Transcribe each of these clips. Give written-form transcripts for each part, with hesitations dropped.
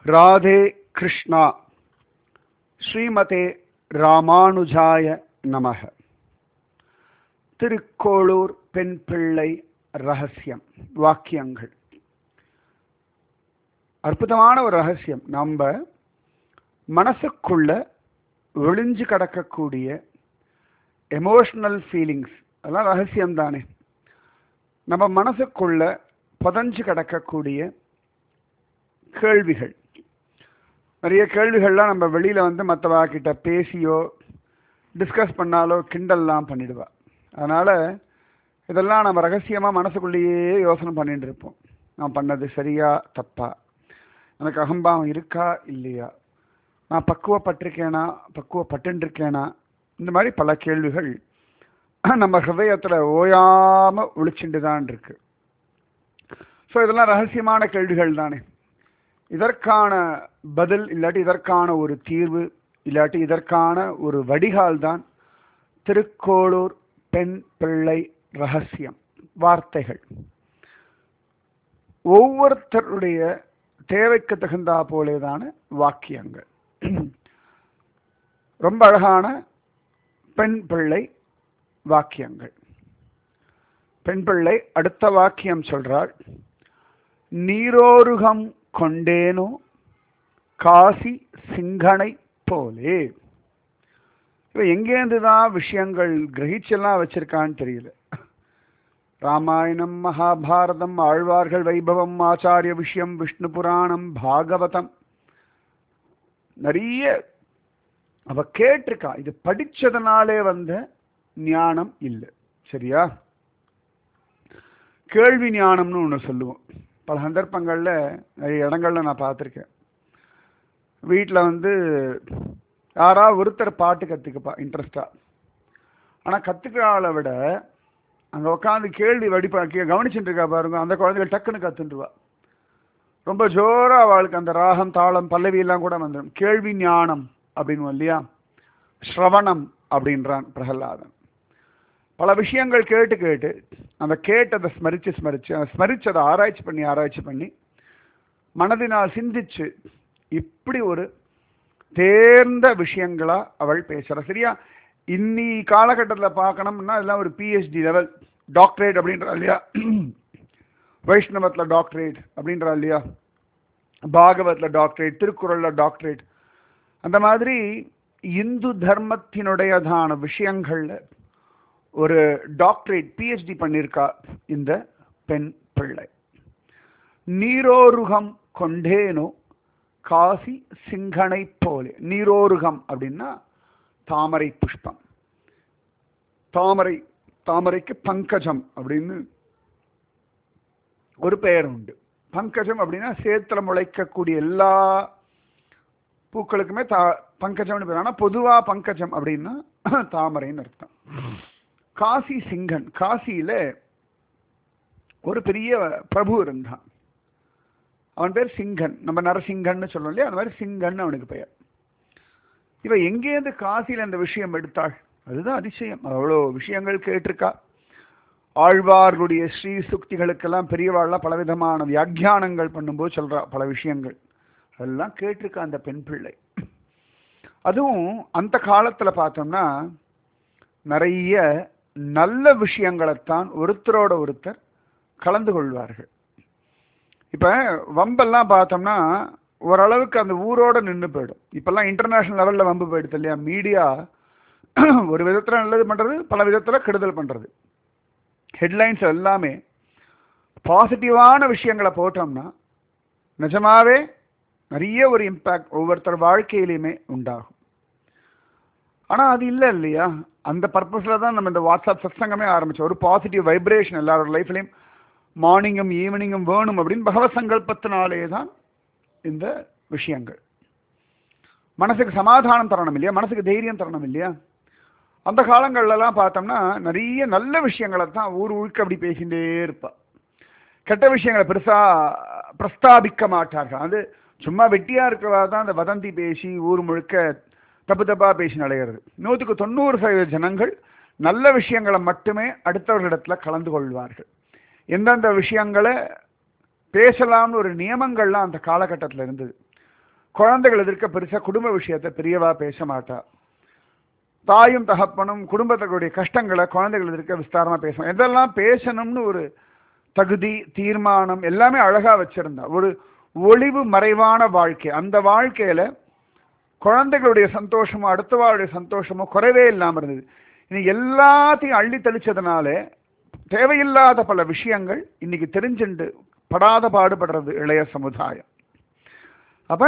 ராதே கிருஷ்ணா. ஸ்ரீமதே ராமானுஜாய நமக. திருக்கோளூர் பெண் பிள்ளை ரகசியம். வாக்கியங்கள். அற்புதமான ஒரு ரகசியம். நம்ம மனசுக்குள்ள ஒளிஞ்சு கிடக்கக்கூடிய எமோஷனல் ஃபீலிங்ஸ் அதெல்லாம் ரகசியம் தானே. நம்ம மனசுக்குள்ள புதஞ்சு கிடக்கக்கூடிய கேள்விகள், நிறைய கேள்விகள்லாம் நம்ம வெளியில் மற்றவாக்கிட்ட பேசியோ டிஸ்கஸ் பண்ணாலோ கிண்டல்லாம் பண்ணிடுவா. அதனால் இதெல்லாம் நம்ம ரகசியமாக மனசுக்குள்ளேயே யோசனை பண்ணிட்டு இருப்போம். நான் பண்ணது சரியா தப்பா, எனக்கு அகம்பாவம் இருக்கா இல்லையா, நான் பக்குவப்பட்டிருக்கேனா பக்குவப்பட்டுருக்கேனா, இந்த மாதிரி பல கேள்விகள் நம்ம ஹிருதயத்தில் ஓயாமல் ஒழிச்சுட்டு தான் இருக்கு. ஸோ இதெல்லாம் ரகசியமான கேள்விகள் தானே. இதற்கான பதில் இல்லாட்டி இதற்கான ஒரு தீர்வு இல்லாட்டி இதற்கான ஒரு வடிகால் தான் திருக்கோளூர் பெண் பிள்ளை ரகசியம். வார்த்தைகள் ஒவ்வொருத்தருடைய தேவைக்கு தகுந்தா போலேதான வாக்கியங்கள். ரொம்ப அழகான பெண் பிள்ளை வாக்கியங்கள். பெண் பிள்ளை அடுத்த வாக்கியம் சொல்றாள், நீரோருகம் கொண்டேனோ காசி சிங்கனை போலே. இப்போ எங்கேருந்துதான் விஷயங்கள் கிரகிச்செல்லாம் வச்சிருக்கான்னு தெரியல. ராமாயணம், மகாபாரதம், ஆழ்வார்கள் வைபவம், ஆச்சாரிய விஷயம், விஷ்ணு புராணம், பாகவதம், நிறைய அவ கேட்டிருக்கா. இது படிச்சதுனாலே வந்த ஞானம் இல்லை, சரியா? கேள்வி ஞானம்னு ஒன்று சொல்லுவோம். பல சந்தர்ப்பங்களில் நிறைய இடங்கள்ல நான் பார்த்துருக்கேன். வீட்டில் யாராவது ஒருத்தர் பாட்டு கற்றுக்கப்பா இன்ட்ரெஸ்டாக. ஆனால் கற்றுக்கிற ஆளை விட அங்கே உட்காந்து கேள்வி வடிப்பாக்கிய கவனிச்சுட்டு இருக்கா பாருங்க, அந்த குழந்தைகள் டக்குன்னு கற்றுட்டுருவா. ரொம்ப ஜோராக அவளுக்கு அந்த ராகம் தாளம் பல்லவியெல்லாம் கூட வந்துடும். கேள்வி ஞானம் அப்படின்னு இல்லையா, ஸ்ரவணம் அப்படின்றான் பிரகலாதன். பல விஷயங்கள் கேட்டு கேட்டு அந்த கேட்டதை ஸ்மரித்து அந்த ஸ்மரிச்சதை ஆராய்ச்சி பண்ணி மனதினால் சிந்திச்சு இப்படி ஒரு தேர்ந்த விஷயங்களா அவள் பேசுறா, சரியா? இன்னி காலகட்டத்தில் பார்க்கணும்னா இதெல்லாம் ஒரு பிஹெச்டி லெவல், டாக்டரேட் அப்படின்றா இல்லையா, வைஷ்ணவத்தில் டாக்டரேட் அப்படின்றா இல்லையா, பாகவத்தில் டாக்டரேட், திருக்குறளில் டாக்டரேட், அந்த மாதிரி இந்து தர்மத்தினுடையதான விஷயங்கள்ல ஒரு டாக்டரேட் பிஹெச்டி பண்ணியிருக்கா இந்த பெண் பிள்ளை. நீரோருகம் கொண்டேனோ காசி சிங்கனை போலே. நீரோருகம் அப்படின்னா தாமரை புஷ்பம். தாமரைக்கு பங்கஜம் அப்படின்னு ஒரு பெயர் உண்டு. பங்கஜம் அப்படின்னா சேத்துல முளைக்கக்கூடிய எல்லா பூக்களுக்குமே பங்கஜம்னு பேர். ஆனால் பொதுவாக பங்கஜம் அப்படின்னா தாமரைன்னு அர்த்தம். காசி சிங்கன், காசியில ஒரு பெரிய பிரபு இருந்தான். அவன் பேர் சிங்கன். நம்ம நரசிங்கன்னு சொல்றோம் இல்லையா, அந்த மாதிரி சிங்கன் அவனுக்கு பெயர். இவ எங்கேருந்து காசியில் அந்த விஷயம் எடுத்தாள்? அதுதான் அதிசயம். அவ்வளோ விஷயங்கள் கேட்டிருக்கா. ஆழ்வார்களுடைய ஸ்ரீ சுக்திகளுக்கெல்லாம் பெரியவாள்லாம் பலவிதமான வியாக்கியானங்கள் பண்ணும்போது சொல்றா பல விஷயங்கள். அதெல்லாம் கேட்டிருக்கா அந்த பெண் பிள்ளை. அதுவும் அந்த காலத்தில் பார்த்தோம்னா நிறைய நல்ல விஷயங்களைத்தான் ஒருத்தரோட ஒருத்தர் கலந்து கொள்வார்கள். இப்போ வம்பெல்லாம் பார்த்தோம்னா ஓரளவுக்கு அந்த ஊரோட நின்று போயிடும். இப்பெல்லாம் இன்டர்நேஷ்னல் லெவலில் வம்பு போயிடுது இல்லையா. மீடியா ஒரு விதத்தில் நல்லது பண்ணுறது, பல விதத்தில் கெடுதல் பண்ணுறது. ஹெட்லைன்ஸ் எல்லாமே பாசிட்டிவான விஷயங்களை போட்டோம்னா நிஜமாவே நிறைய ஒரு இம்பேக்ட் ஒவ்வொருத்தர் வாழ்க்கையிலையுமே உண்டாகும். ஆனால் அது இல்லை இல்லையா. அந்த பர்பஸில் தான் நம்ம இந்த வாட்ஸ்அப் சத்சங்கமே ஆரம்பித்தோம். ஒரு பாசிட்டிவ் வைப்ரேஷன் எல்லாரோட லைஃப்லையும் மார்னிங்கும் ஈவினிங்கும் வேணும் அப்படின்னு பகவத் சங்கல்பத்தினாலே தான் இந்த விஷயங்கள். மனசுக்கு சமாதானம் தரணும் இல்லையா, மனசுக்கு தைரியம் தரணும் இல்லையா. அந்த காலங்கள்லாம் பார்த்தோம்னா நிறைய நல்ல விஷயங்களை தான் ஊர் ஊருக்கு அப்படி பேசிகிட்டே இருப்பா. கெட்ட விஷயங்களை பெருசாக பிரஸ்தாபிக்க மாட்டார்கள். அது சும்மா வெட்டியாக இருக்கிறவா தான் அந்த வதந்தி பேசி ஊர் முழுக்க தப்பாக பேசி நடைகிறது. 100% ஜனங்கள் நல்ல விஷயங்களை மட்டுமே அடுத்தவர்களிடத்தில் கலந்து கொள்வார்கள். எந்தெந்த விஷயங்களை பேசலாம்னு ஒரு நியமங்கள்லாம் அந்த காலகட்டத்தில் இருந்தது. குழந்தைகள் எதிர்க்க பெருசா குடும்ப விஷயத்தை பெரியவா பேச மாட்டா. தாயும் தகப்பனும் குடும்பத்தினுடைய கஷ்டங்களை குழந்தைகள் எதிர்க்க விஸ்தாரமா பேசணும். எதெல்லாம் பேசணும்னு ஒரு தகுதி தீர்மானம் எல்லாமே அழகா வச்சிருந்தா. ஒரு ஒளிவு மறைவான வாழ்க்கை. அந்த வாழ்க்கையில குழந்தைகளுடைய சந்தோஷமோ அடுத்தவாளுடைய சந்தோஷமோ குறைவே இல்லாம இருந்தது. இன்னைக்கு எல்லாத்தையும் அள்ளி தெளிச்சதுனால தேவையில்லாத பல விஷயங்கள் இன்னைக்கு தெரிஞ்சுண்டு படாத பாடுபடுறது இளைய சமுதாயம். அப்ப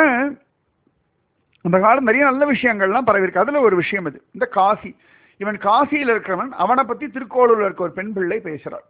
அந்த காலம் நிறைய நல்ல விஷயங்கள்லாம் பரவிருக்கு. அதுல ஒரு விஷயம் இது. இந்த காசி, இவன் காசியில் இருக்கிறவன், அவனை பத்தி திருக்கோளூர்ல இருக்க ஒரு பெண் பிள்ளை பேசுறான்.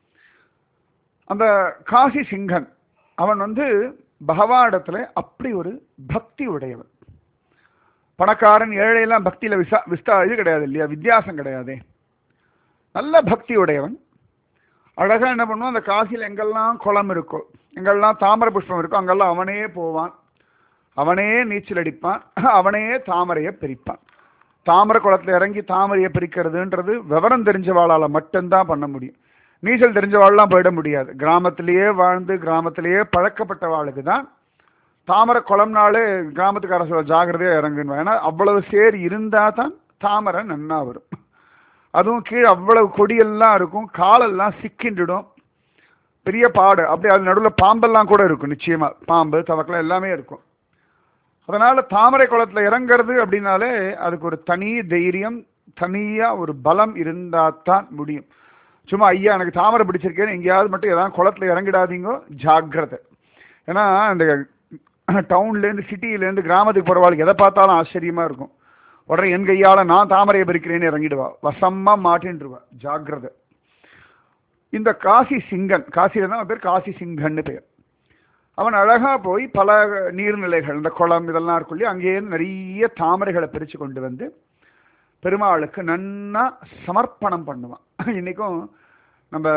அந்த காசி சிங்கன் அவன் பகவானிடத்துல அப்படி ஒரு பக்தி உடையவன். பணக்காரன் ஏழையெல்லாம் பக்தியில இது கிடையாது இல்லையா, வித்தியாசம் கிடையாது. நல்ல பக்தி உடையவன். அழகா என்ன பண்ணுவான், அந்த காசியில் எங்கெல்லாம் குளம் இருக்கோ, எங்கெல்லாம் தாமரை புஷ்பம் இருக்கோ, அங்கெல்லாம் அவனே போவான், அவனே நீச்சல் அடிப்பான், அவனே தாமரையை பிரிப்பான். தாமரை குளத்துல இறங்கி தாமரையை பிரிக்கிறதுன்றது விவரம் தெரிஞ்சவாளால மட்டும்தான் பண்ண முடியும். நீச்சல் தெரிஞ்சவாள்லாம் போயிட முடியாது. கிராமத்திலேயே வாழ்ந்து கிராமத்திலேயே பழக்கப்பட்டவாளுக்கு தான் தாமரை குளம்னாலே கிராமத்துக்கார சொல்ல ஜாகிரதையா இறங்குன்னு. ஏன்னா அவ்வளவு சேர் இருந்தா தான் தாமரை நன்னா வரும். அதுவும் கீழே அவ்வளவு கொடியெல்லாம் இருக்கும், காலெல்லாம் சிக்கின்றுடும், பெரிய பாடு. அப்படி அது நடுவில் பாம்பெல்லாம் கூட இருக்கும். நிச்சயமா பாம்பு தவக்கெல்லாம் எல்லாமே இருக்கும். அதனால தாமரை குளத்துல இறங்குறது அப்படின்னாலே அதுக்கு ஒரு தனி தைரியம், தனியா ஒரு பலம் இருந்தா தான் முடியும். சும்மா ஐயா எனக்கு தாமரை பிடிச்சிருக்கேன்னு எங்கேயாவது மட்டும் ஏதாவது குளத்துல இறங்கிடாதீங்க, ஜாக்கிரதை. ஏன்னா இந்த டவுன்லேருந்து சிட்டியிலேருந்து கிராமத்துக்கு போகிறவாளுக்கு எதை பார்த்தாலும் ஆச்சரியமா இருக்கும். உடனே என் கையால் நான் தாமரையை பறிக்கிறேன்னு இறங்கிடுவா, வசமா மாட்டின்றுவா, ஜாக்கிரதை. இந்த காசி சிங்கன், காசியில தான் பேர் காசி சிங்கன்னு பேர். அவன் அழகா போய் பல நீர்நிலைகள், இந்த குளம் இதெல்லாம் இருக்குள்ளே, அங்கேயிருந்து நிறைய தாமரைகளை பிரித்து கொண்டு வந்து பெருமாளுக்கு நன்னா சமர்ப்பணம் பண்ணுவான். இன்னைக்கும் நம்ம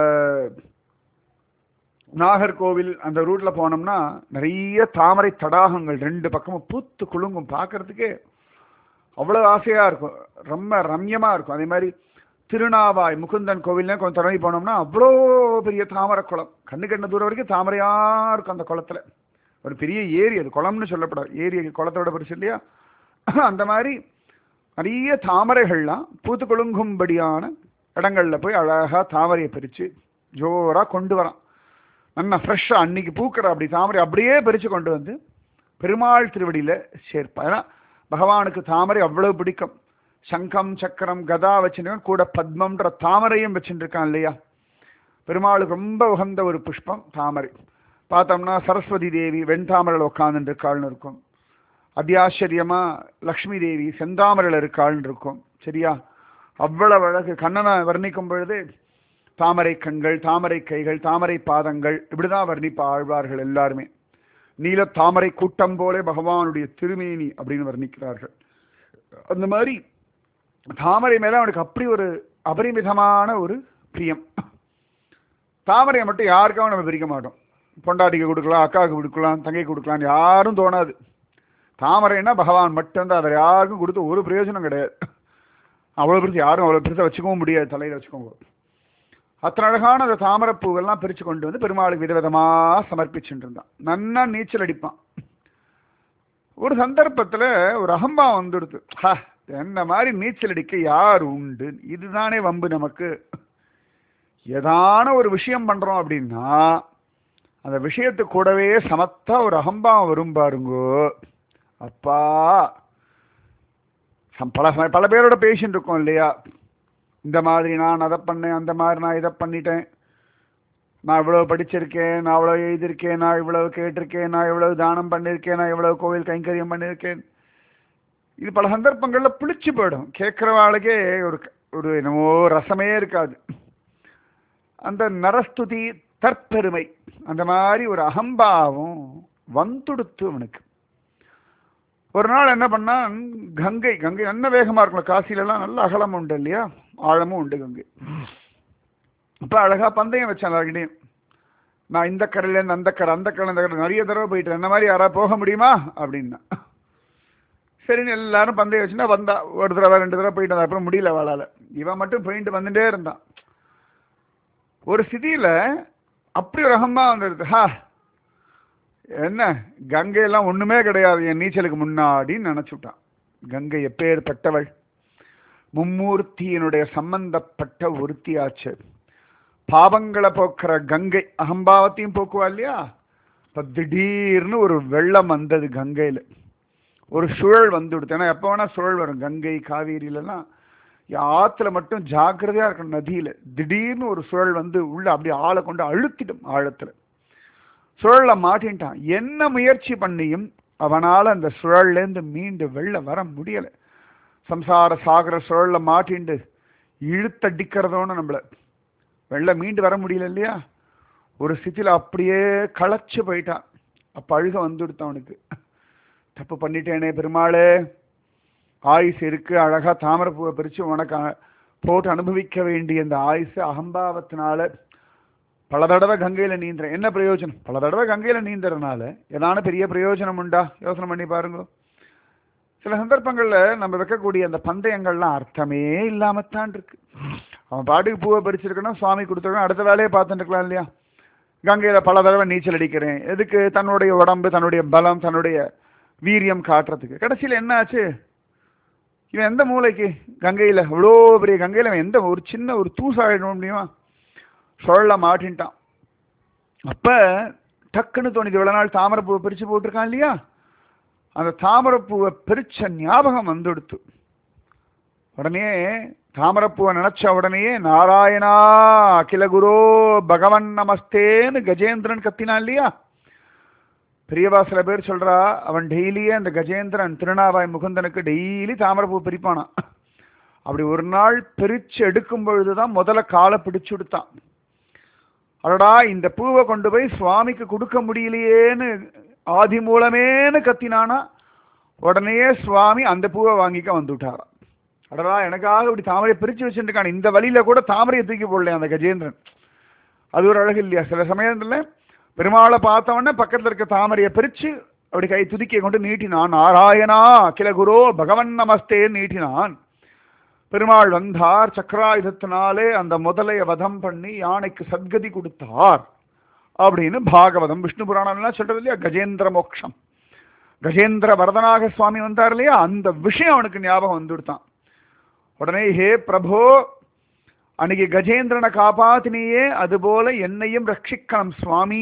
நாகர்கோவில் அந்த ரூட்ல போனோம்னா நிறைய தாமரை தடாகங்கள் ரெண்டு பக்கமும் பூத்து குலுங்கும். பார்க்கறதுக்கே அவ்வளவு ஆசையா இருக்கும், ரொம்ப ரம்யமா இருக்கும். அதே மாதிரி திருநாவாய் முகுந்தன் கோவில்ல கொஞ்சம் தொடங்கி போனோம்னா அவ்வளோ பெரிய தாமரை குளம், கண்ணு கண்ண தூரம் வரைக்கும் தாமரையா இருக்கும். அந்த குளத்துல ஒரு பெரிய ஏரி, அது குளம்னு சொல்லப்படாது, ஏரி குளத்தோட பெருசு இல்லையா. அந்த மாதிரி நிறைய தாமரைகள்லாம் பூத்து குலுங்கும்படியான இடங்கள்ல போய் அழகா தாமரையை பிரித்து ஜோரா கொண்டு வரான். நல்லா ஃப்ரெஷ்ஷாக அன்னைக்கு பூக்கிற அப்படி தாமரை அப்படியே பிரித்து கொண்டு வந்து பெருமாள் திருவடியில் சேர்ப்பா. ஏன்னா பகவானுக்கு தாமரை அவ்வளவு பிடிக்கும். சங்கம் சக்கரம் கதா வச்சுருக்கான், கூட பத்மன்ற தாமரையும் வச்சுருக்கான் இல்லையா. பெருமாளுக்கு ரொம்ப உகந்த ஒரு புஷ்பம் தாமரை. பார்த்தோம்னா சரஸ்வதி தேவி வெண்தாமரையில் உட்காந்துட்டு இருக்காள்னு இருக்கும். அத்தியாச்சரியமா லக்ஷ்மி தேவி செந்தாமரையில் இருக்காள்னு இருக்கும். சரியா, அவ்வளவு அழகு. கண்ணனை வர்ணிக்கும் பொழுது தாமரை கண்கள், தாமரை கைகள், தாமரை பாதங்கள், இப்படிதான் வர்ணிப்பா ஆழ்வார்கள் எல்லாருமே. நீல தாமரை கூட்டம் போல பகவானுடைய திருமேனி அப்படின்னு வர்ணிக்கிறார்கள். அந்த மாதிரி தாமரை மேல அவனுக்கு அப்படி ஒரு அபரிமிதமான ஒரு பிரியம். தாமரையை மட்டும் யாருக்காகவும் நம்ம பிரிக்க மாட்டோம். பொண்டாட்டிக்கு கொடுக்கலாம், அக்காவுக்கு கொடுக்கலாம், தங்கைக்கு கொடுக்கலாம், யாரும் தோணாது. தாமரைன்னா பகவான் மட்டும்தான், அதை யாருக்கும் கொடுத்து ஒரு பிரயோஜனம் கிடையாது. அவ்வளோ பெருசு யாரும் அவ்வளோ பெருசாக வச்சுக்கவும் முடியாது, தலையில் வச்சுக்கோங்க. அத்தனை அழகான அந்த தாமரைப்பூவெல்லாம் பிரித்து கொண்டு வந்து பெருமாளுக்கு விதவிதமாக சமர்ப்பிச்சுட்டு இருந்தான். நன்னா நீச்சல் அடிப்பான். ஒரு சந்தர்ப்பத்தில் ஒரு அகம்பாவம் வந்துடுது. என்ன மாதிரி நீச்சல் அடிக்க யார் உண்டு, இதுதானே வம்பு நமக்கு. ஏதான ஒரு விஷயம் பண்ணுறோம் அப்படின்னா அந்த விஷயத்துக்கு கூடவே சமத்தா ஒரு அகம்பாவம் வரும் பாருங்கோ. அப்பா பல பேரோட பேசிட்டு இருக்கோம் இல்லையா, இந்த மாதிரி நான் அதை பண்ணேன், அந்த மாதிரி நான் இதை பண்ணிட்டேன், நான் இவ்வளவு படிச்சிருக்கேன், நான் இவ்வளவு எழுதியிருக்கேன், நான் இவ்வளவு கேட்டிருக்கேன், நான் இவ்வளவு தானம் பண்ணியிருக்கேன், நான் இவ்வளவு கோவில் கைங்கரியம் பண்ணியிருக்கேன். இது பல சந்தர்ப்பங்களில் பிடிச்சு போயிடும். கேட்குறவாளுக்கே ஒரு என்னமோ ரசமே இருக்காது. அந்த நரஸ்துதி தற்பெருமை அந்த மாதிரி ஒரு அகம்பாவம் வந்துடுத்து அவனுக்கு. ஒரு நாள் என்ன பண்ணான், கங்கை நல்ல வேகமா இருக்கணும். காசிலெல்லாம் நல்ல அகலம் உண்டு இல்லையா, ஆழமும் உண்டு கங்கை. அப்ப அழகா பந்தயம் வச்சான் எல்லாருக்கிட்டையும். நான் இந்த கரையிலேருந்து அந்த கரை, அந்த கரை, இந்த கரை நிறைய தடவை போயிட்டேன், இந்த மாதிரி யாராவது போக முடியுமா அப்படின்னா. சரின்னு எல்லாரும் பந்தயம் வச்சுன்னா வந்தா. ஒரு தடவை ரெண்டு தடவை போயிட்டு வந்தா, அப்புறம் முடியல வாழால. இவன் மட்டும் போயிட்டு வந்துட்டே இருந்தான். ஒரு ஸ்திதியில அப்படி ஒரு அகம்பா வந்துடுது. என்ன கங்கையெல்லாம் ஒண்ணுமே கிடையாது என் நீச்சலுக்கு முன்னாடின்னு நினைச்சுட்டான். கங்கை எப்பேற்பட்டவள், மும்மூர்த்தியினுடைய சம்பந்தப்பட்ட ஒருத்தியாச்சு. பாவங்களை போக்குற கங்கை அகம்பாவத்தையும் போக்குவா இல்லையா? இப்ப திடீர்னு ஒரு வெள்ளம் வந்தது கங்கையில, ஒரு சுழல் வந்து விடுத்து. ஏன்னா எப்ப வேணா சுழல் வரும் கங்கை காவேரியிலலாம். ஆத்துல மட்டும் ஜாக்கிரதையா இருக்கணும். நதியில திடீர்னு ஒரு சுழல் வந்து உள்ள அப்படியே ஆளை கொண்டு அழுத்திடும். ஆழத்துல சுழல்ல மாட்டின்ட்டான். என்ன முயற்சி பண்ணியும் அவனால அந்த சுழல்ல இருந்து மீண்டு வெளில வர முடியல. சம்சார சாகர சுழல்ல மாட்டிண்டு இழுத்தடிக்கிறதோன்னு நம்மள வெளில மீண்டு வர முடியல இல்லையா? ஒரு ஸ்திதியில அப்படியே களைச்சு போயிட்டான். அப்ப அழுக வந்துடுத்தான் அவனுக்கு. தப்பு பண்ணிட்டேனே பெருமாளே, ஆயுசு இருக்கு, அழகா தாமரைப்பூவை பிரிச்சு உனக்கு போட்டு அனுபவிக்க வேண்டிய இந்த ஆயுசு அகம்பாவத்தினால பல தடவை கங்கையில நீந்துறேன். என்ன பிரயோஜனம்? பல தடவை கங்கையில நீந்துறதுனால ஏதான பெரிய பிரயோஜனம் உண்டா? யோசனை பண்ணி பாருங்க. சில சந்தர்ப்பங்கள்ல நம்ம வைக்கக்கூடிய அந்த பந்தயங்கள்லாம் அர்த்தமே இல்லாமத்தான் இருக்கு. அவன் பாட்டுக்கு பூவை பறிச்சிருக்கணும், சுவாமி கொடுத்துருக்கணும், அடுத்த வேலையை பார்த்துட்டு இருக்கலாம் இல்லையா? கங்கையில பல தடவை நீச்சல் அடிக்கிறேன் எதுக்கு? தன்னுடைய உடம்பு, தன்னுடைய பலம், தன்னுடைய வீரியம் காட்டுறதுக்கு. கடைசியில் என்ன ஆச்சு? இவன் எந்த மூளைக்கு கங்கையில, அவ்வளோ பெரிய கங்கையில அவன் எந்த ஒரு சின்ன ஒரு தூசாயிட முடியுமா? சுழல மாட்டின்ட்டான். அப்ப டக்குன்னு தோணிது, இவ்வளவு நாள் தாமரைப்பூவை பிரிச்சு போட்டிருக்கான் இல்லையா? அந்த தாமரைப்பூவை பிரிச்ச ஞாபகம் வந்துடுத்து. உடனே தாமரைப்பூவை நினைச்ச உடனேயே நாராயணா அகில குரோ பகவன் நமஸ்தேன்னு கஜேந்திரன் கத்தினான் இல்லையா? பெரியவா சில பேர் சொல்றா, அவன் டெய்லியே அந்த கஜேந்திரன் திருநாவாய் முகுந்தனுக்கு டெய்லி தாமரைப்பூ பிரிப்பானா. அப்படி ஒரு நாள் பிரிச்சு எடுக்கும் பொழுதுதான் முதல்ல காலை பிடிச்சு விடுத்தான். அடடா, இந்த பூவை கொண்டு போய் சுவாமிக்கு கொடுக்க முடியலையேன்னு ஆதி மூலமேன்னு கத்தினானா. உடனே சுவாமி அந்த பூவை வாங்கிக்க வந்துட்டாரா. அடடா, எனக்காக இப்படி தாமரையை பிரிச்சு வச்சுருக்கான், இந்த வழியில கூட தாமரையை தூக்கி போடல அந்த கஜேந்திரன். அது ஒரு அழகு இல்லையா? சில சமயத்துல பெருமாளை பார்த்தவொடனே பக்கத்துல இருக்க தாமரையை பிரிச்சு அப்படி கை துதிக்கை கொண்டு நீட்டினான். நாராயணா அகில குரோ பகவன் நமஸ்தே நீட்டினான். பெருமாள் வந்தார், சக்கராயுதத்தினாலே அந்த முதலைய வதம் பண்ணி யானைக்கு சத்கதி கொடுத்தார் அப்படின்னு பாகவதம் விஷ்ணு புராணம் எல்லாம் சொல்றது இல்லையா? கஜேந்திர மோக்ஷம், கஜேந்திர வரதனாக சுவாமி வந்தார் இல்லையா? அந்த விஷயம் அவனுக்கு ஞாபகம் வந்துடுத்தான். உடனே, ஹே பிரபோ, அன்னைக்கு கஜேந்திரனை காப்பாத்தினியே, அதுபோல என்னையும் ரட்சிக்கணும் சுவாமி.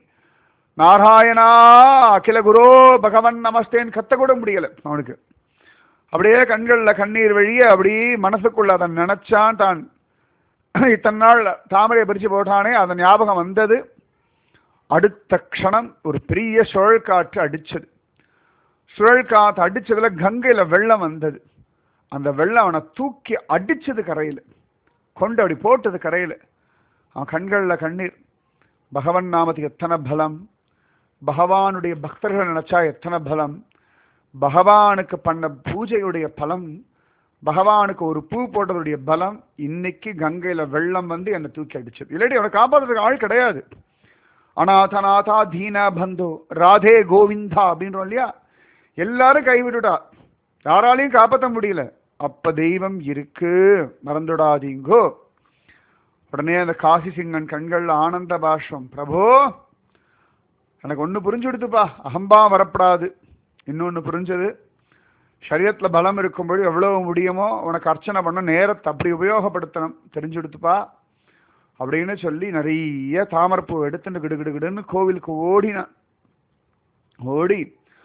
நாராயணா அகில குரோ பகவன் நமஸ்தேன்னு கத்த கூட முடியல அவனுக்கு. அப்படியே கண்கள்ல கண்ணீர் வழிய அப்படி மனசுக்குள்ள அதை நினைச்சான். தான் இத்தனை நாள் தாமரையை பிரிச்சு போட்டானே, அந்த ஞாபகம் வந்தது. அடுத்த க்ஷணம் ஒரு பெரிய சுழல் காற்று அடிச்சது. சுழல் காற்று அடிச்சதுல கங்கையில வெள்ளம் வந்தது. அந்த வெள்ளம் அவனை தூக்கி அடிச்சது கரையில, கொண்டு அப்படி போட்டது கரையில. அவன் கண்கள்ல கண்ணீர். பகவன் நாமத்துக்கு எத்தனை பலம், பகவானுடைய பக்தர்கள் நினைச்சா எத்தனை பலம், பகவானுக்கு பண்ண பூஜையுடைய பலம், பகவானுக்கு ஒரு பூ போட்டதுடைய பலம். இன்னைக்கு கங்கையில வெள்ளம் வந்து என்னை தூக்கி அடிச்சது. இல்லாட்டி அவனை காப்பாற்றுறதுக்கு ஆள் கிடையாது. அநாதநாதா தீன பந்தோ ராதே கோவிந்தா அப்படின்றோம் இல்லையா? எல்லாரும் கைவிட்டுட்டா, யாராலையும் காப்பாற்ற முடியல. அப்ப தெய்வம் இருக்கு, மறந்துடாதீங்கோ. உடனே அந்த காசி சிங்கன் கண்கள்ல ஆனந்த பாஷ்பம். பிரபோ, எனக்கு ஒண்ணு புரிஞ்சு கொடுத்துப்பா, அகம்பா வரப்படாது. இன்னொன்னு புரிஞ்சது, சரீரத்துல பலம் இருக்கும்போது எவ்வளவு முடியுமோ உனக்கு அர்ச்சனை பண்ண நேரத்தை அப்படி உபயோகப்படுத்தணும், தெரிஞ்சு கொடுத்துப்பா அப்படின்னு சொல்லி நிறைய தாமரைப்பூ எடுத்துட்டு கிடுகிடுன்னு கோவிலுக்கு ஓடினான். ஓடி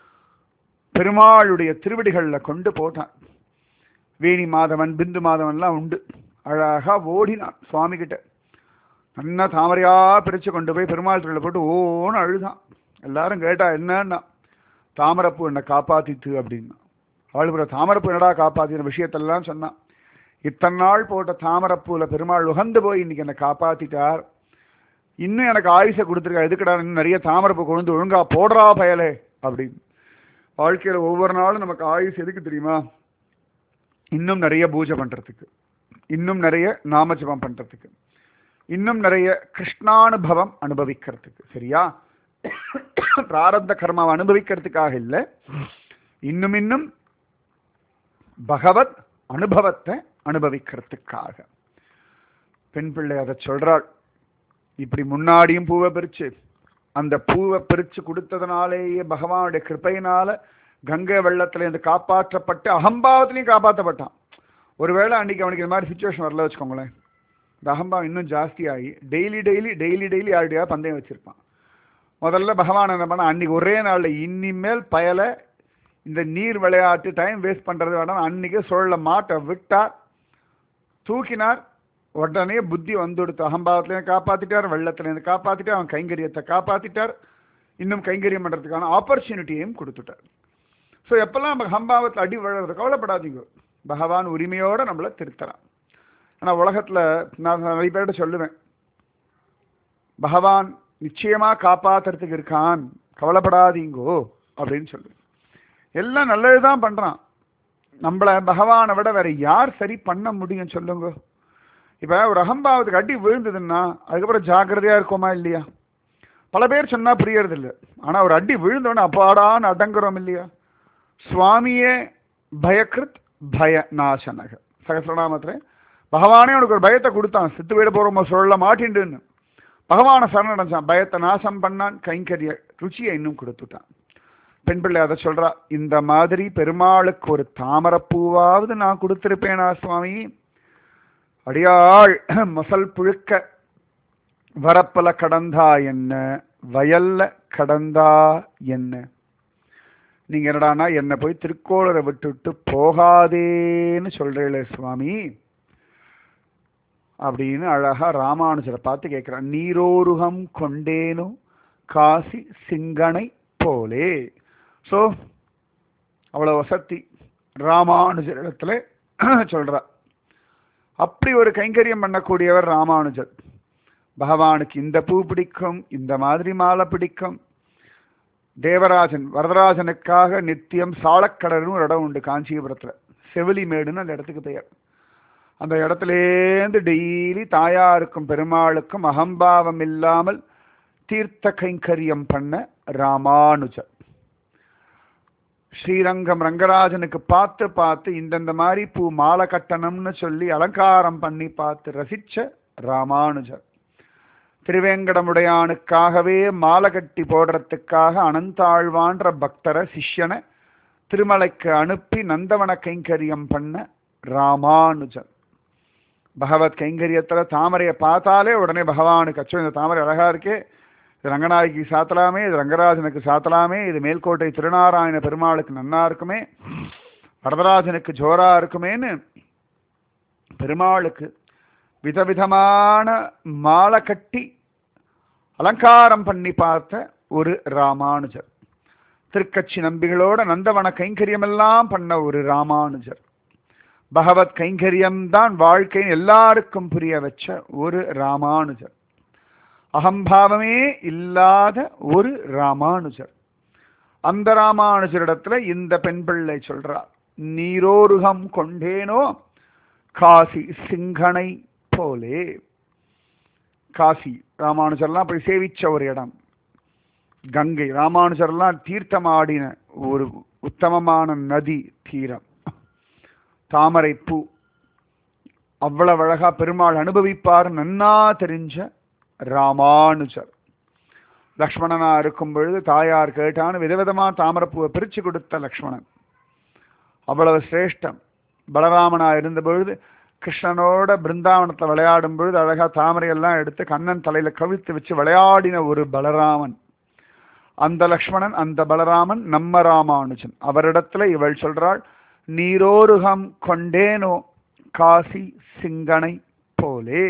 பெருமாளுடைய திருவடிகள்ல கொண்டு போட்டான். வேணி மாதவன், பிந்து மாதவன்லாம் உண்டு. அழகா ஓடினான் சுவாமி கிட்ட. நல்லா தாமரையா பிரிச்சு கொண்டு போய் பெருமாள் திருவிழா போட்டு ஓன்னு அழுதான். எல்லாரும் கேட்டா, என்னன்னா, தாமரைப்பூ என்னை காப்பாத்தித்து அப்படின்னா. அவளுக்கு தாமரைப்பூ என்னடா காப்பாத்தின விஷயத்தெல்லாம் சொன்னான். இத்தனை நாள் போட்ட தாமரைப்பூல பெருமாள் உகந்து போய் இன்னைக்கு என்னை காப்பாத்திட்டார். இன்னும் எனக்கு ஆயுசை கொடுத்துருக்கா, எதுக்கடா இன்னும் நிறைய தாமரைப்பூ கொண்டு ஒழுங்கா போடுறா பயலே அப்படின்னு. வாழ்க்கையில ஒவ்வொரு நாளும் நமக்கு ஆயுசு எதுக்கு தெரியுமா? இன்னும் நிறைய பூஜை பண்றதுக்கு, இன்னும் நிறைய நாமஜபம் பண்றதுக்கு, இன்னும் நிறைய கிருஷ்ணானுபவம் அனுபவிக்கிறதுக்கு. சரியா? பிராரப்த கர்மாவை அனுபவிக்கிறதுக்காக இல்லை, இன்னும் இன்னும் பகவத் அனுபவத்தை அனுபவிக்கிறதுக்காக. பெண் பிள்ளை அதை சொல்றாள். இப்படி முன்னாடியும் பூவை பிரிச்சு அந்த பூவை பிரிச்சு கொடுத்ததுனாலேயே பகவானுடைய கிருபையினால கங்கை வெள்ளத்துல இருந்து காப்பாற்றப்பட்டு அகம்பாவத்திலையும் காப்பாற்றப்பட்டான். ஒருவேளை அன்னைக்கு அவனுக்கு இந்த மாதிரி சுச்சுவேஷன் வரல வச்சுக்கோங்களேன், இந்த அகம்பாவம் இன்னும் ஜாஸ்தி ஆகி டெய்லி டெய்லி டெய்லி டெய்லி யாருடையா பந்தயம் வச்சிருப்பான். முதல்ல பகவான் என்ன பண்ண, அன்னைக்கு ஒரே நாளில் இனிமேல் பயலை இந்த நீர் விளையாட்டு டைம் வேஸ்ட் பண்ணுறது வேண்டாம், அன்னைக்கு சுழல மாட்டை விட்டார், தூக்கினார். உடனே புத்தி வந்துடுத்து, அகம்பாவத்திலேருந்து காப்பாற்றிட்டார், வெள்ளத்துலேருந்து காப்பாற்றிட்டார், அவன் கைங்கரியத்தை காப்பாற்றிட்டார், இன்னும் கைங்கரியம் பண்ணுறதுக்கான ஆப்பர்ச்சுனிட்டியையும் கொடுத்துட்டார். ஸோ எப்பெல்லாம் நம்ம அகம்பாவத்தில் அடி விழுறது கவலைப்படாதீங்க, பகவான் உரிமையோடு நம்மளை திருத்தலாம். ஆனால் உலகத்தில் நான் நிறைய பேர்கிட்ட சொல்லுவேன், பகவான் நிச்சயமாக காப்பாற்றுறதுக்கு இருக்கான், கவலைப்படாதீங்கோ அப்படின்னு சொல்லுவேன். எல்லாம் நல்லது தான் பண்ணுறான், நம்மளை பகவானை விட வேற யார் சரி பண்ண முடியும் சொல்லுங்க. இப்போ ஒரு அகம்பாவத்துக்கு அடி விழுந்ததுன்னா அதுக்கப்புறம் ஜாக்கிரதையாக இருக்கோமா இல்லையா? பல பேர் சொன்னால் புரியறதில்லை, ஆனால் ஒரு அடி விழுந்தோடனே அப்பாடான்னு அடங்குறோம் இல்லையா? சுவாமியே பயக்கிருத் பய நாசனக சகசிரநாமத்தில் பகவானே உனக்கு ஒரு பயத்தை கொடுத்தான், சித்து போயிட போகிறோமோ சொல்ல மாட்டேன்டுன்னு பகவானை சரணடைஞ்சான், பயத்தை நாசம் பண்ணான், கைங்கரிய ருச்சியை இன்னும் கொடுத்துட்டான். பெண் பிள்ளை அதை சொல்றா, இந்த மாதிரி பெருமாளுக்கு ஒரு தாமரப்பூவாவது நான் கொடுத்திருப்பேனா சுவாமி? அடியாள் மசல் புழுக்க வரப்பல கடந்தா என்ன, வயல்ல கடந்தா என்ன, நீங்க என்னடானா என்னை போய் திருக்கோளரை விட்டுவிட்டு போகாதேன்னு சொல்றீங்களே சுவாமி அப்படின்னு அழகா ராமானுஜரை பார்த்து கேட்கிறான். நீரோருகம் கொண்டேனோ காசி சிங்கனை போலே. ஸோ அவ்வளோ வசதி ராமானுஜர் இடத்துல சொல்றா. அப்படி ஒரு கைங்கரியம் பண்ணக்கூடியவர் ராமானுஜர். பகவானுக்கு இந்த பூ பிடிக்கும், இந்த மாதிரி மாலை பிடிக்கும். தேவராஜன் வரதராஜனுக்காக நித்தியம் சாலக்கடல்னு ஒரு இடம் உண்டு காஞ்சிபுரத்தில், செவிலி மேடுன்னு அந்த இடத்துக்கு பெயர். அந்த இடத்துலேருந்து டெய்லி தாயாருக்கும் பெருமாளுக்கும் அகம்பாவம் இல்லாமல் தீர்த்த கைங்கரியம் பண்ண ராமானுஜர். ஸ்ரீரங்கம் ரங்கராஜனுக்கு பார்த்து பார்த்து இந்தந்த மாதிரி பூ மாலை கட்டணம்னு சொல்லி அலங்காரம் பண்ணி பார்த்து ரசிச்ச ராமானுஜர். திருவேங்கடமுடையானுக்காகவே மாலை கட்டி போடுறதுக்காக அனந்தாழ்வான்ற பக்தரை சிஷ்யனை திருமலைக்கு அனுப்பி நந்தவன கைங்கரியம் பண்ண ராமானுஜர். பகவத் கைங்கரியத்தில் தாமரையை பார்த்தாலே உடனே பகவானுக்கு அச்சோ இந்த தாமரை அழகா இருக்கே, இது ரங்கநாயகி சாத்தலாமே, இது ரங்கராஜனுக்கு சாத்தலாமே, இது மேல்கோட்டை திருநாராயண பெருமாளுக்கு நன்னா இருக்குமே, வரதராஜனுக்கு ஜோரா இருக்குமேன்னு பெருமாளுக்கு விதவிதமான மாலை கட்டி அலங்காரம் பண்ணி பார்த்த ஒரு ராமானுஜர். திருக்கட்சி நம்பிகளோட நந்தவன கைங்கரியமெல்லாம் பண்ண ஒரு ராமானுஜர். பகவத் கைங்கரியம்தான் வாழ்க்கையின் எல்லாருக்கும் புரிய வச்ச ஒரு ராமானுஜர். அகம்பாவமே இல்லாத ஒரு ராமானுஜர். அந்த ராமானுஜரிடத்துல இந்த பெண் பிள்ளை சொல்றார், நீரோருகம் கொண்டேனோ காசி சிங்கனை போலே. காசி ராமானுஜர்லாம் போய் சேவிச்ச ஒரு இடம். கங்கை ராமானுஜர்லாம் தீர்த்தமாடின ஒரு உத்தமமான நதி தீரம். தாமரை பூ அவ்வளவு அழகா பெருமாள் அனுபவிப்பார் நன்னா தெரிஞ்ச ராமானுஜர். லக்ஷ்மணனா இருக்கும் பொழுது தாயார் கேட்டான்னு விதவிதமா தாமரைப்பூவை பிரிச்சு கொடுத்த லக்ஷ்மணன் அவ்வளவு சிரேஷ்டம். பலராமனா இருந்த பொழுது கிருஷ்ணனோட பிருந்தாவனத்தில் விளையாடும் பொழுது அழகா தாமரையெல்லாம் எடுத்து கண்ணன் தலையில கவிழ்த்து வச்சு விளையாடின ஒரு பலராமன். அந்த லக்ஷ்மணன் அந்த பலராமன் நம்ம ராமானுஜன். அவரிடத்துல இவள் சொல்றாள், நீரோருகம் கொண்டேனோ காசி சிங்கனை போலே.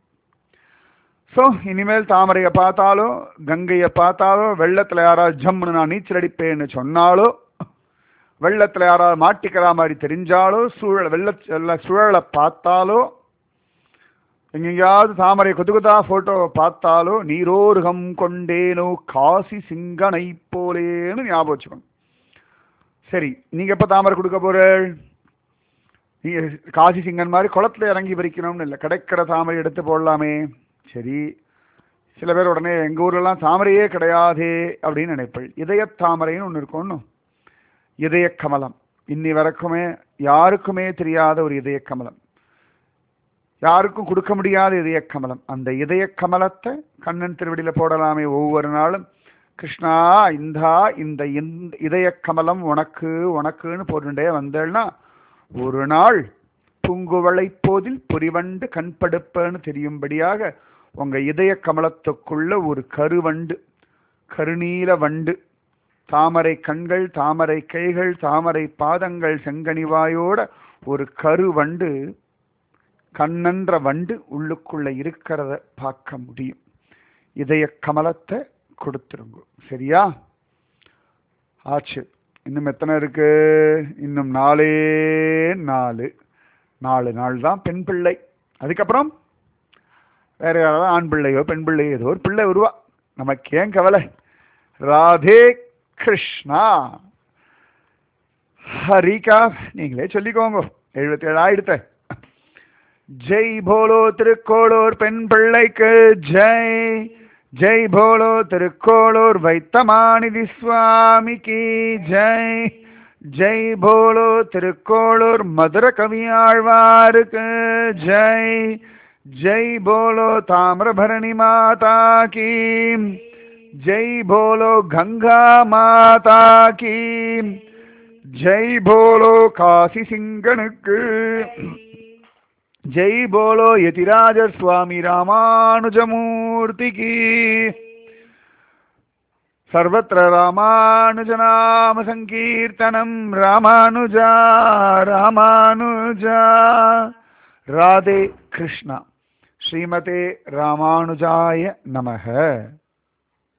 ஸோ இனிமேல் தாமரையை பார்த்தாலோ கங்கையை பார்த்தாலோ வெள்ளத்தில் யாராவது ஜம்முன்னு நான் நீச்சல் அடிப்பேன்னு சொன்னாலோ வெள்ளத்தில் யாராவது மாட்டிக்கிற மாதிரி தெரிஞ்சாலோ சுழலை பார்த்தாலோ எங்கெங்கேயாவது தாமரை கொத்துக்குத்தா ஃபோட்டோவை பார்த்தாலோ நீரோருகம் கொண்டேனோ காசி சிங்கனை போலேன்னு ஞாபகம் வச்சுக்கணும். சரி, நீங்கள் எப்போ தாமரை கொடுக்க போகிறீள்? நீங்கள் காசி சிங்கன் மாதிரி குளத்தில் இறங்கி பறிக்கணும்னு இல்லை, கிடைக்கிற தாமரை எடுத்து போடலாமே. சரி, சில பேர் உடனே எங்கள் ஊர்லலாம் தாமரையே கிடையாதே அப்படின்னு நினைப்பேன். இதய தாமரைன்னு ஒன்று இருக்கும், ஒன்றும் இதய கமலம். இன்னி வரைக்குமே யாருக்குமே தெரியாத ஒரு இதய கமலம், யாருக்கும் கொடுக்க முடியாத இதய கமலம். அந்த இதய கமலத்தை கண்ணன் திருவடியில் போடலாமே. ஒவ்வொரு நாளும் கிருஷ்ணா இந்த இதய கமலம் உனக்கு உனக்குன்னு போட்டுட்டே வந்தேன்னா ஒரு நாள் பூங்குவளை போதில் பொறிவண்டு கண்படுப்பன்னு தெரியும்படியாக உங்க இதய கமலத்துக்குள்ள ஒரு கருவண்டு, கருநீல வண்டு, தாமரை கண்கள், தாமரை கைகள், தாமரை பாதங்கள், செங்கனிவாயோட ஒரு கருவண்டு, கண்ணன்ற வண்டு உள்ளுக்குள்ள இருக்கிறத பார்க்க முடியும். இதய கமலத்தை கொடுத்துருங்க. சரியா? ஆச்சு. இன்னும் எத்தனை இருக்கு? இன்னும் 4 நாள் தான் பெண் பிள்ளை. அதுக்கப்புறம் வேற யாராவது ஆண் பிள்ளையோ பெண் பிள்ளையோ ஏதோ ஒரு பிள்ளை வருவா. நமக்கு ஏன் கவலை? ராதே கிருஷ்ணா. ஹரிகா நீங்களே சொல்லிக்கோங்க. 77 ஆயிடுத்த. ஜெய் போலோ திருக்கோளூர் பெண் பிள்ளைக்கு ஜெய். ஜெய் போலோ திருக்கோளூர் வைத்தமாநிதி சுவாமிக்கு ஜெய். ஜெய் போலோ திருக்கோளூர் மதுர கவியாழ்வாருக்கு ஜெய். ஜெய் போலோ தாமிரபரணி மாதா கீ. ஜெய் போலோ கங்கா மாதா கீ. ஜெய் போலோ காசி சிங்கனுக்கு ஜெய் போலோ யதிராஜ சுவாமி ராமானுஜமூர்த்தி கீ. सर्वत्र रामानुजनाम संकीर्तनम रामानुजा रामानुजा. राधे कृष्णा. श्रीमते रामानुजाय नमः.